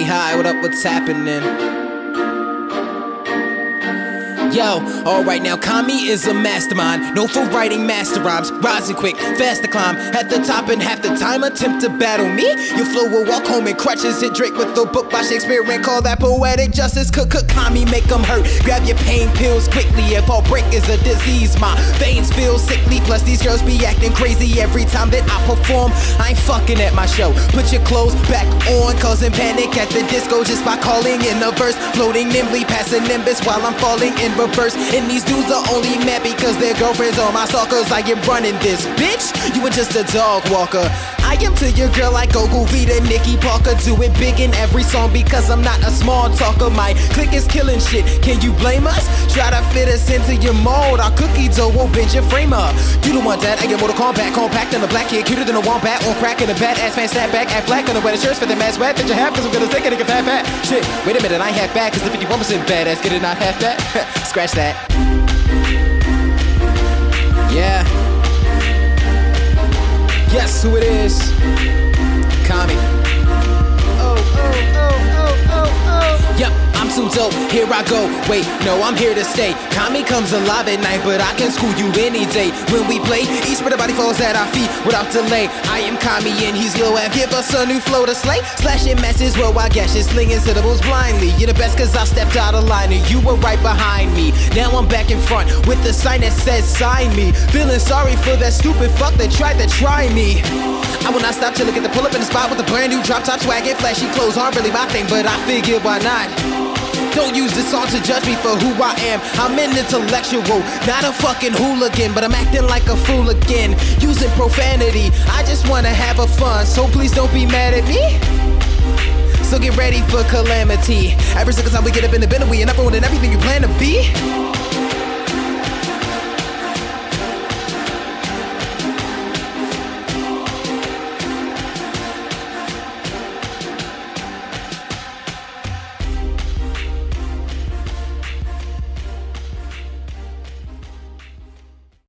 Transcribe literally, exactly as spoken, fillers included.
High, what up, what's happening? Yo, alright now, Kami is a mastermind, known for writing master rhymes, rising quick, fast to climb, at the top and half the time attempt to battle me. Your flow will walk home in crutches and Drake with the book by Shakespeare and call that poetic justice. Cook, cook, Kami, make them hurt. Grab your pain pills quickly, if all break is a disease, my veins feel sickly, plus these girls be acting crazy every time that I perform. I ain't fucking at my show, put your clothes back on, causing panic at the disco just by calling in a verse, floating nimbly past a nimbus while I'm falling in reverse. And these dudes are only mad because their girlfriends are my stalkers. I am running this, bitch, you were just a dog walker. I am to your girl like Goku Vita, Nikki Parker. Do it big in every song because I'm not a small talker. My clique is killing shit, can you blame us? Try to fit us into your mold, our cookie dough will bend your frame up. You don't want that, I get Mortal Kombat, compact and a black kid, cuter than a wombat, on crack and a badass fan, snap back, act black, gonna wear the shirts for the mask wet that you have, cause I'm gonna take it and get fat fat. Shit, wait a minute, I ain't half bad, cause the fifty-one percent badass, get it not half that? Scratch that. Yeah. Guess who it is? Kami. Oh, oh, oh, oh, oh, oh. Yup, I'm too dope, here I go. Wait, no, I'm here to stay. Kami comes alive at night, but I can school you any day. When we play, each bit of body falls at our feet without delay. I am Kami and he's Lil F. Give us a new flow to slay. Slashing masses, worldwide gashes, slinging syllables blindly. You're the best cause I stepped out of line and you were right behind me. Now I'm back in front with the sign that says sign me. Feeling sorry for that stupid fuck that tried to try me. I will not stop till I get to pull up in the spot with a brand new drop top swag and flashy clothes. Aren't really my thing, but I figured why not? Don't use this song to judge me for who I am. I'm an intellectual, not a fucking hooligan, but I'm acting like a fool again, using profanity. I just wanna have a fun, so please don't be mad at me. So get ready for calamity. Every single time we get up in the bin, we end up ruining everything you plan to be.